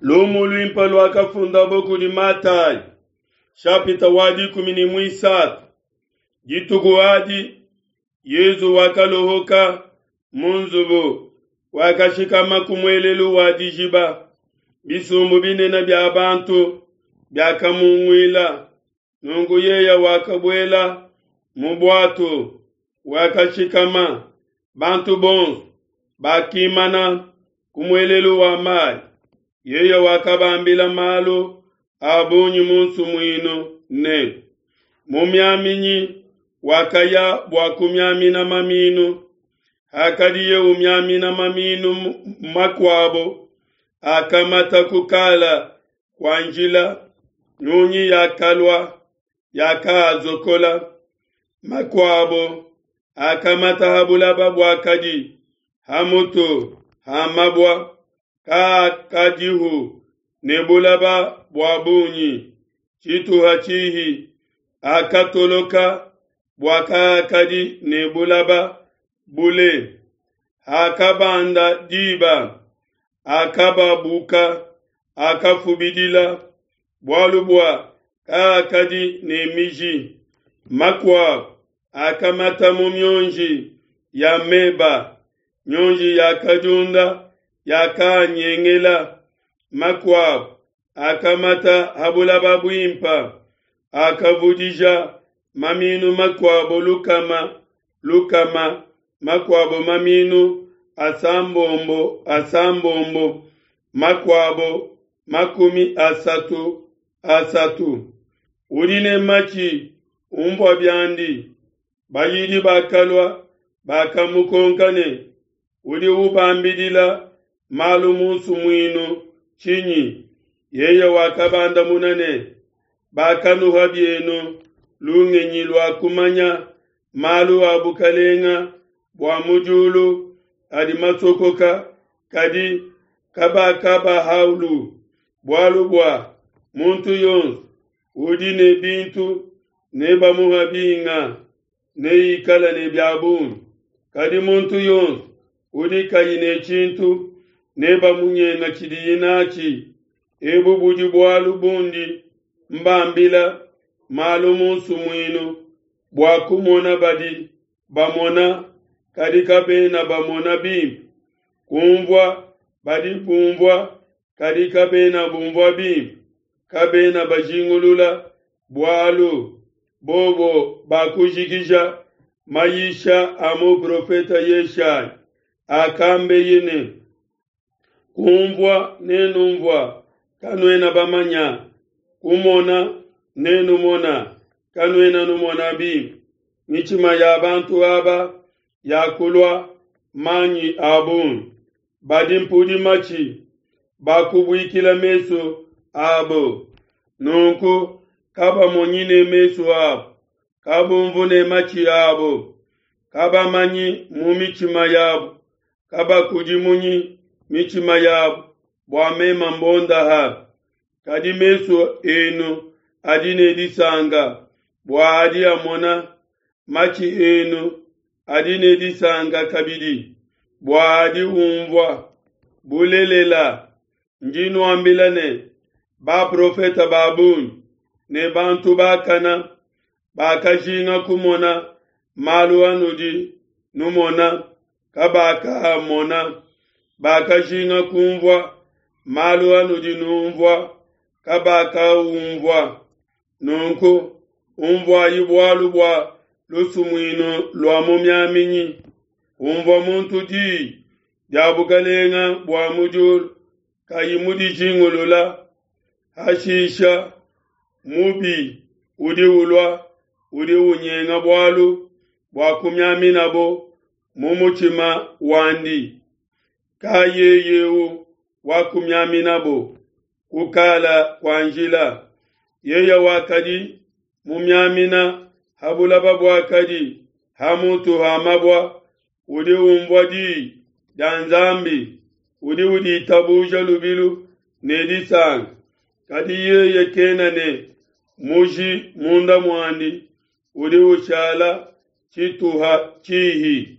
lumu luimpa lwakafunda boku di Matayi chapita wadi 13 jituku wadi Yesu wakalohoka munzubu wakashikama kumwelelu wadi jiba bisumbu binena bya abantu byakamungwila nungu yeya wakabwela mubwatu wakashikama bantu bonsu bakimana kumwelelu wa mai yeya wakabambila malo abunyi munsu mwino ne mumyaminyi wakaya bwakumyamina maminu hakadiye umyamina maminu makwabo akamata kukala kwa njila nunyi yakalwa yakazokola makwabo akamata habulaba bwakadi hamuto hamabwa kadihu nebulaba bwabunyi chitu hachihi akatoloka bwakakadi nebulaba bule akabanda diba akababuka akafubidila bwalubwa kakadi nemiji makwa akamata mumyonji ya meba nyonji yakajunda yakanyengela makwa akamata habulaba bwimpa akavudija maminu makwabo lukama makwabo maminu asambombo makwabo makumi asatu urine machi umbwa byandi bayidi bakalwa bakamukonkane uri ubambidila malumunsu mwino chinyi yeye wakabanda munane bakanuha byeno lungenyi lwakumanya malu abukalenga bwa mujulu adi masokoka kadi kaba haulu bwalubwa muntu yonsu udine bintu neba muhabinga neikala nebyabunu kadi muntu yonsu udikayine chintu neba munyenga chidiyinachi ebu budi bwalu bundi mbambila malu munsu mwino bwakumona badi bamona kadi kabena bamona bimbi kumvwa badi kumvwa kadi kabena bumvwa bimbi kabena bajingulula bwalu bobo bakujikisha maisha amu profeta Yeshaya akambe yene kumvwa nenumvwa kanwena bamanya kumona nenumona kanwena numona bimbi michima ya bantu aba yakulwa manyi abun badimpudi machi bakubwikila meso abo nunku kaba monyine meso abo kabumvune machi abo kaba manyi mumichima yabo kaba kujimunyi michima yabo bwamema mbonda ha kadi meso enu adine disanga bwa adi amona machi enu adine disanga kabidi bwa adi umvwa bulelela njinu ambilane ba profeta babun ne bantu bakana bakajinga kumona malu anudi numona kabaka mona bakajinga kumvwa malu anudi numvwa kabaka umvwa nunku umvwa yibwalu bwa lusumwino lwa mumyaminyi umvwa muntu di jabukalenga bwa mujul kayimudi jingulula hashisha mubi udi ulwa udi unyenga bwalu bwa kumyaminabo mumuchima wandi kayeyewu wakumyaminabo kukala kwa njila yeya wakadi mumyamina habulaba bwakadi hamutu hamabwa udi umvwa di danzambi udi tabuja lubilu nedisanga kadi yeye kenane muji munda mwandi udi uchala chituha chihi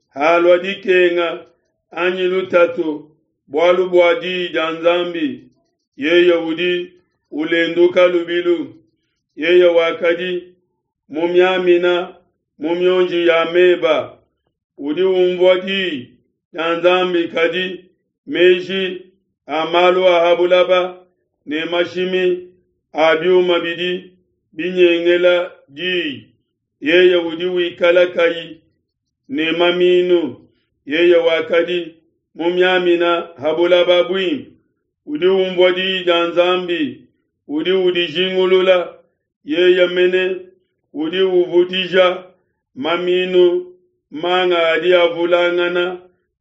halwa dikenga anyi lutatu bwalu bwadi danzambi ye yahudi ulenduka lubilu ye wakadi mumyamina mumyonji ya meba udi umvodi yanzambi kadi meji amalu ahabulaba ne mashimi abiuma bidi binyengela di ye yahudi wikala kai ne maminu ye wakadi mumyamina habulaba bwim udi umvodi yanzambi udi jingulula ye yamene udi uvudija maminu manga adi avulangana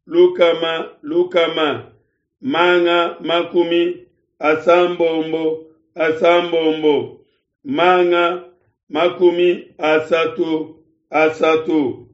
lukama manga makumi asambombo manga makumi asatu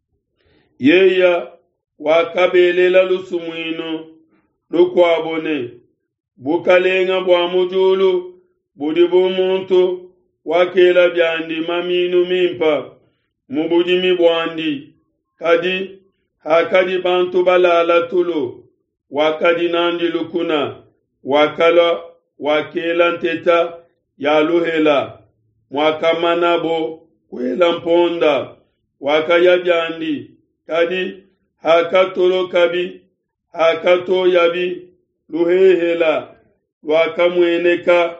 yeya wakabelela lusumwino lukwabone bukalenga bwa mujulu budi bumuntu wakela byandi maminu mimpa mubudimi bwandi kadi hakadi bantu balala tulo wakadi nandi lukuna wakala wakela nteta ya luhela mwakamanabo kwela mponda wakaya byandi kadi hakatolo kabi hakato yabi luhehela wakamweneka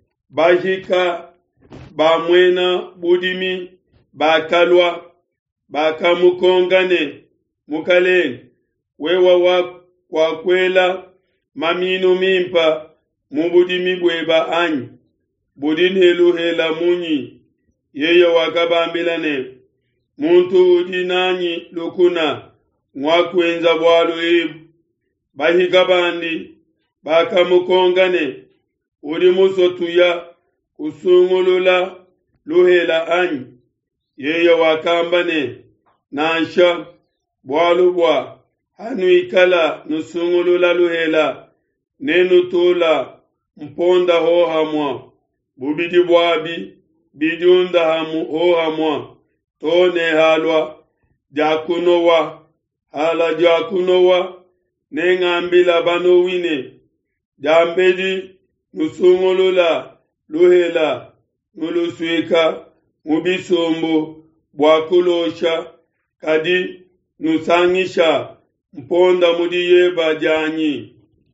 bahika bamwena budimi bakalwa bakamukongane mukale wewa kwa kwela maminu mimpa mubudimi bweba anyi budini luhela munyi yeye wakabambilane muntu udinanyi lukuna mwakwenza bwalu ibu bahika bandi bakamukongane udi musotuya kusungulula luhela anyi yeye wakambane nansha bwalu bwa hanu ikala nusungulula luhela nenu tula mponda hohamwa bubidi bwabi bidunda hamu hohamwa tone halwa jakunowa hala jakunowa nengambila bano wine jambedi nusungulula luhela nuluswika mubisombo bwakulosha kadi nusangisha mponda mudiyeba janyi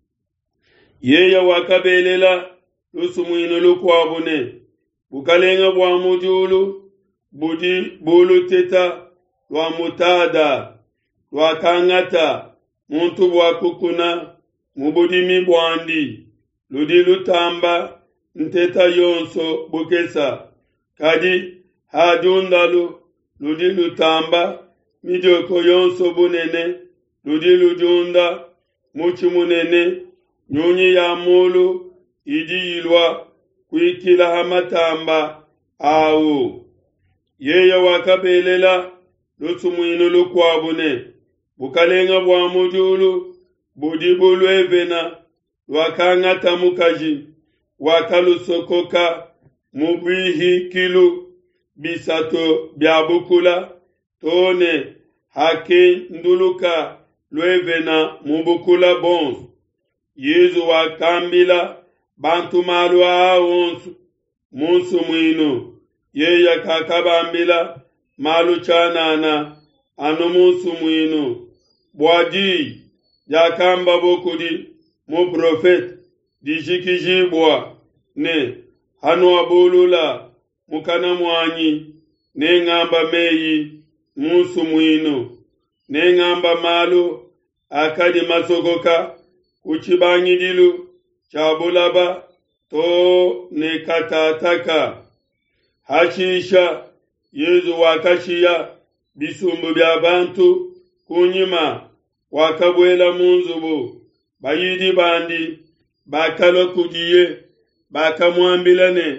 yeya wakabelela lusumwino lukwabune bukalenga bwa mujulu budi bulu teta lwa mutada lwa kangata muntu bwa kukuna mubudimi bwandi ludi lutamba nteta yonso bukesa kadi hadundalu ludi lutamba midyoko yonso bunene ludi ludunda muchi munene nyunyi ya mulu idiyilwa kuikila hamatamba awu yeya wakabelela lusumwino lukwabune bukalenga bwa mujulu budi bulwevena lwakangata mukaji wakalusokoka mubihikilu bisato byabukula tone hake nduluka lwevena mubukula bons yezu wakambila bantu malu awonsu munsu mwino yeya kakabambila malu chanana ano munsu mwino bwaji jakamba bokudi mu profet dijikijibwa ne hanu abulula mukana mwanyi ne ngamba meyi munsu mwino ne ngamba malu akadi masogoka kuchibanyidilu chabulaba to ne katataka hashisha yezu wakashiya bisumbu bya bantu kunyima wakabwela munzubu bayidi bandi bakalo kugiye bakamwambilane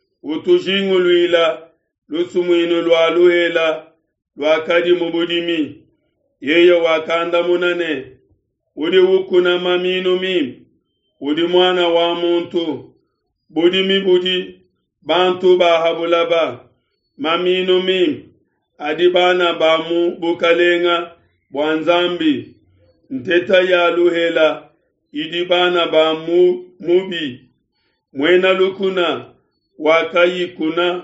utujingulwila lusumwino lwa luhela lwakadi mubudimi yeye wakanda munane udi wukuna maminu mimi udi mwana wa muntu budimi budi bantu bahabulaba maminu mimi adibana bamu bukalenga bwanzambi nteta ya luhela idibana ba mubi mwena lukuna wakayi kuna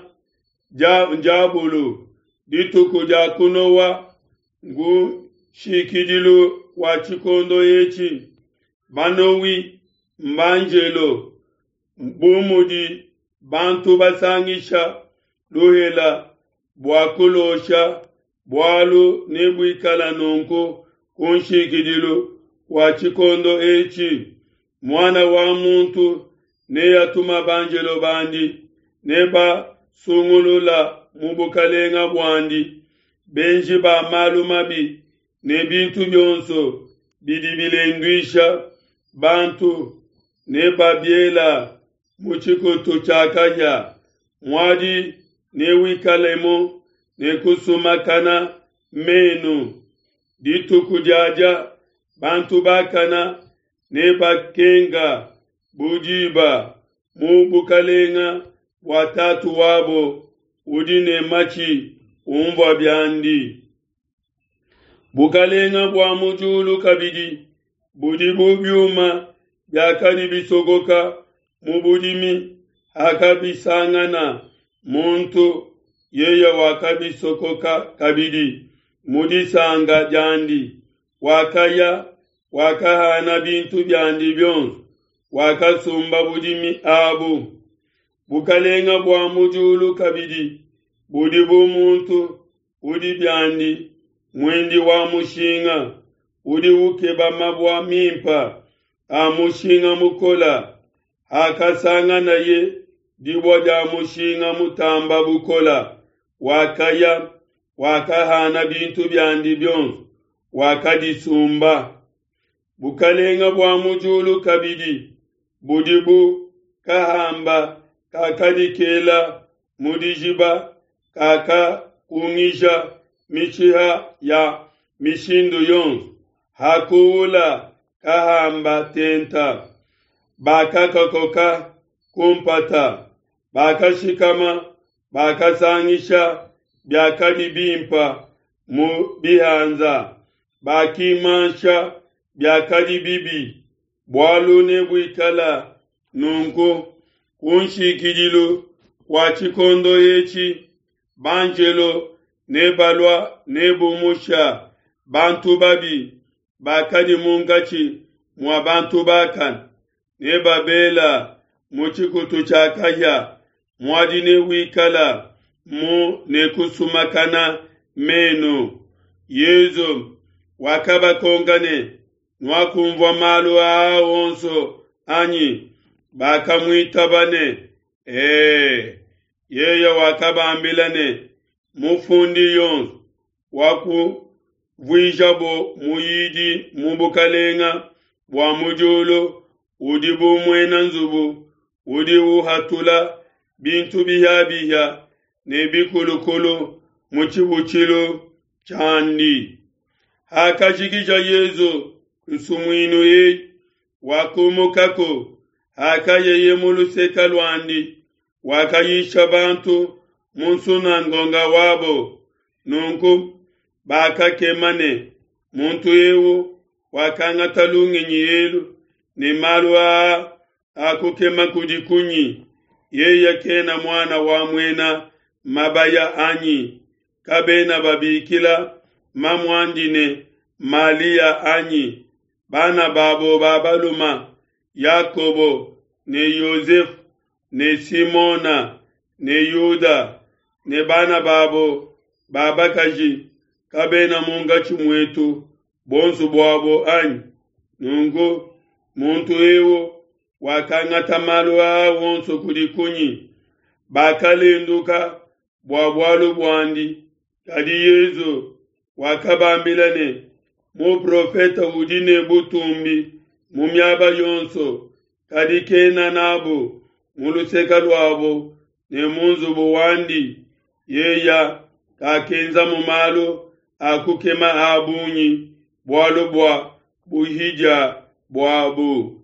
njabulu dituku jakunowa ngu shikidilu wachikondo yechi banowi mbanjelo bumudi bantu basangisha luhela bwakulosha bwalu nebwikala nonko kunshikidilu wachikondo echi mwana wa muntu neyatuma banjelo bandi neba sungulula mubukalenga bwandi benji ba malumabi nebintu byonso bidibilendwisha bantu neba biela muchikoto chakaya mwadi newikalemo nekusumakana menu ditukujaja bantu bakana neba kenga bujiba mubukalenga watatu wabo udine machi umva byandi bukalenga bwa mujulu kabidi budibu byuma byakani bisogoka mubudimi hakabisangana muntu yeya wakabisokoka kabidi mudisanga jandi wakaya wakahana bintu byandi byonso wakasumba budimi abu bukalenga bwa mujulu kabidi budibu muntu udi byandi mwendi wa mushinga udi ukeba mabwa mimpa amushinga mukola hakasanga naye dibwa ja mushinga mutamba bukola wakaya wakahana bintu byandi byonso wakadisumba bukalenga bwa mujulu kabidi budibu kahamba kakadikela mudijiba kaka kungisha michiha ya mishindu yonso hakula kahamba tenta bakakakoka kumpata bakashikama bakasangisha byakadibimpa mu bihanza bakimansha byakadibibi bwalune bwikala nunko kunshikidilu wachikondo yechi banjelo nebalwa nebumusha bantu babi bakadi mungachi mwa bantu bakan nebabela muchikutu chakaya mwadine wikala mu nekusumakana menu yezo wakaba kongane nwakumva malu awonso anyi bakamwitabane yeya wakaba ambilane mufundi yonso waku vwijabo muyidi mubukalenga bwa mujulu udibu mwena nzubu udi uhatula bintu biha nebikulukulu muchibuchilu chandi hakashikisha yezo kusumwinu ye wakumukako hakayeye muluseka lwandi wakayisha bantu munsuna ngonga wabo nunku bakakemane muntu yewu wakangatalungenyi yelu ni malwa akukema kudikunyi yeye kena mwana wa mwena mabaya anyi kabena babikila mamwandine malia anyi bana babo babaluma Yakobo ne Yosefu ne Simona ne Yuda ne bana babo babakaji kabena mungachi mwetu bonsu bwabo anyi nungu muntu ewo wakangata malwa wonso kudikunyi bakalenduka bwabwalu bwandi kadi yezo wakabambilane mu profeta udine butumbi mumyaba yonso kadi kena nabo muluseka lwabo ne munzu buwandi yeya kakenza mumalo akukema abunyi bwalu bwa buhija bwabu